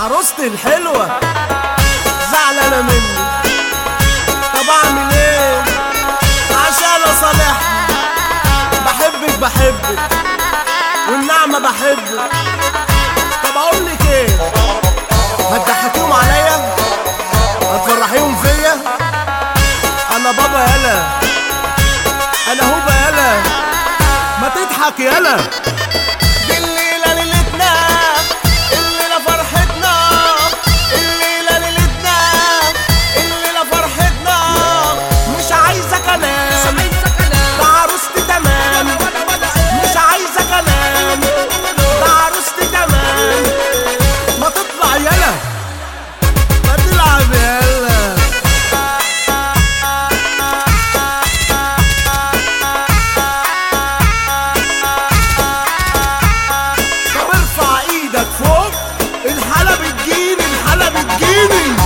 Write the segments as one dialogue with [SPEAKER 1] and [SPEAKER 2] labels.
[SPEAKER 1] عروستي الحلوة زعلانة مني، طب اعمل ايه عشان اصالحها؟ بحبك والنعمة بحبك. طب اقولك ايه، هتضحكيهم عليا، هتفرحيهم فيا؟ انا بابا يالا، انا هوبا يالا، ما تضحك يالا. دي الليلة ليلتنا، الليلة فرحتنا، الليلة ليلتنا، الليلة فرحتنا. مش عايزة كلام، ده عروستي تمام. مش عايزة كلام، ده عروستي تمام. ما تطلع يالا، ما تلعب يالا. طب ارفع ايدك فوق، الحالة بتجيني، الحالة بتجيني.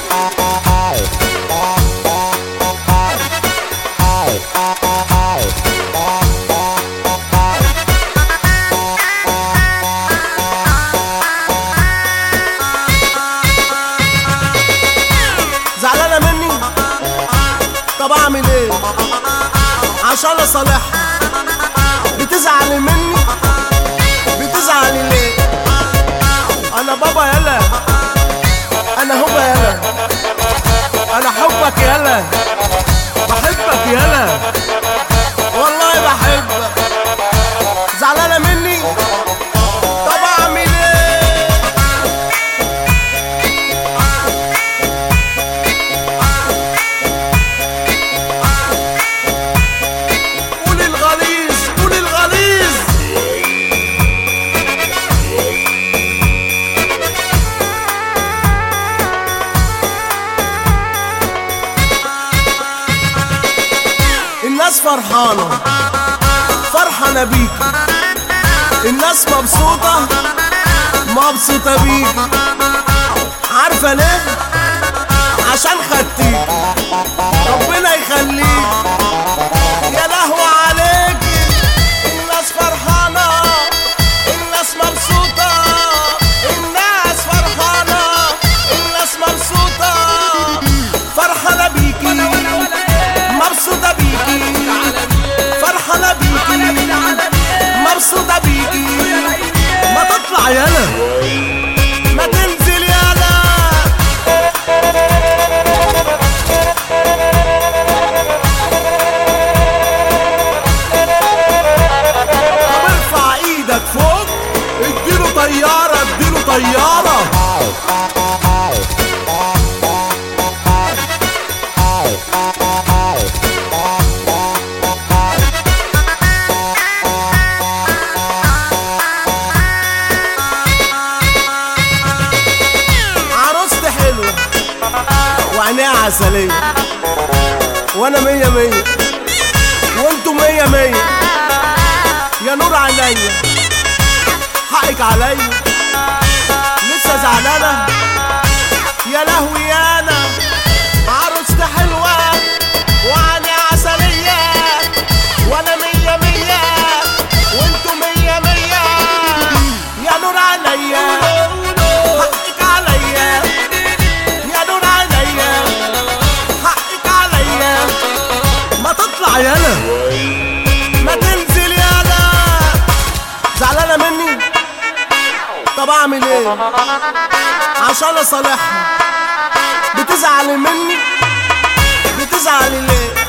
[SPEAKER 1] زعلانة مني؟ طب اعمل ايه عشان اصالحها؟ بتزعلي مني؟ بتزعلي ليه؟ انا بابا يالا، انا هوبا يالا، انا حبك يالا، بحبك يالا، والله بحبك. زعلانة مني؟ طب اعمل ايه؟ قولي الغليظ، قولي الغليظ. الناس فرحانة، فرحانة بيكي، الناس مبسوطة، مبسوطة بيكي. عارفة ليه؟ عشان خدتيكي، ربنا يخليكي. يا لهوي عليكي، الناس فرحانة، الناس مبسوطة، الناس فرحانة، الناس مبسوطة، فرحانة بيكي، مبسوطة بيكي، فرحانة بيكي، مبسوطة بيكي. ما تطلع يالا، ما تنزل يالا. طب ارفع ايدك فوق، اديله طيارة، اديله طيارة. عروستي حلوة وعينيها عسلية، وانا مية مية وانتو مية مية. يا نور عينيا، حقك عليا، لسه زعلانة؟ يا لهوي يانا، عروستي حلوة وعينيها عسلية، وانا مية مية وانتو مية مية. يا نور عينيا، حقك عليا، يا نور عينيا، حقك عليا. ما تطلع يالا، ما تنزل يالا. زعلانة مني؟ طب اعمل ايه عشان اصالحها؟ بتزعلي مني؟ بتزعلي ليه؟